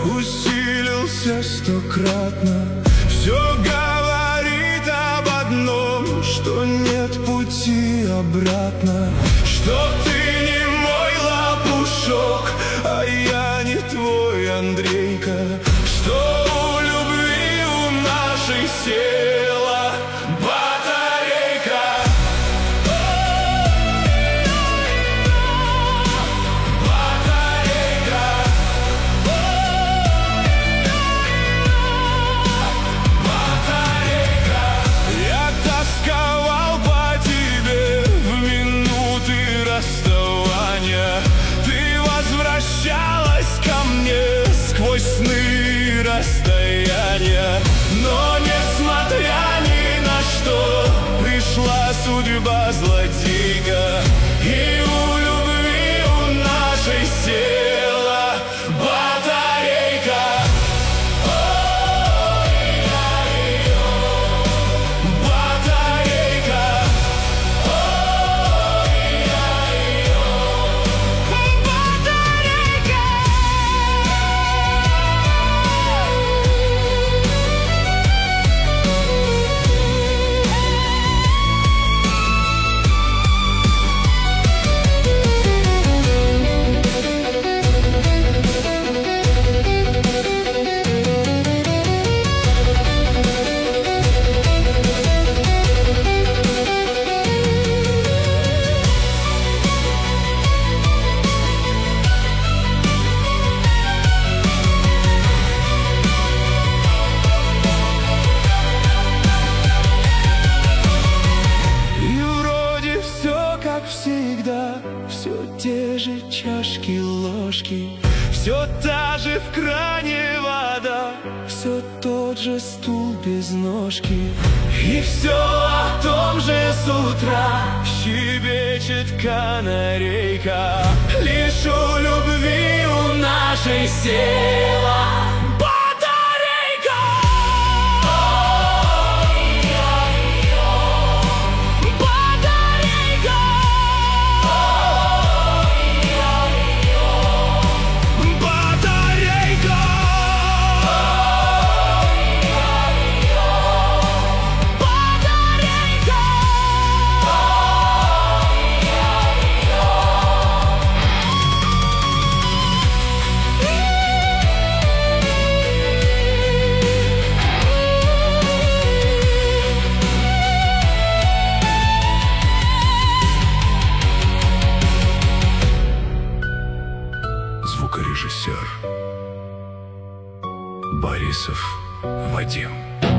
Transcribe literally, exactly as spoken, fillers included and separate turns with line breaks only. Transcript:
усилился стократно. Все говорит об одном, что нет пути обратно, что ты не мой лопушок, а я не твой Андрейка, что у любви у нашей села батарейка. Батарейка. Батарейка. Я тосковал по тебе в минуты расставания. Ты возвращалась ко мне сквозь сны расстояния. Но несмотря ни на что, пришла судьба злодейка, и у любви у нашей села батарейка. Ой-ой-ой. Батарейка. Ой-ой-ой. Батарейка. Как всегда, все те же чашки, ложки, все та же в кране вода, все тот же стул без ножки, и все о том же с утра щебечет канарейка. Лишь у любви у нашей села батарейка. Звукорежиссер Борисов Вадим.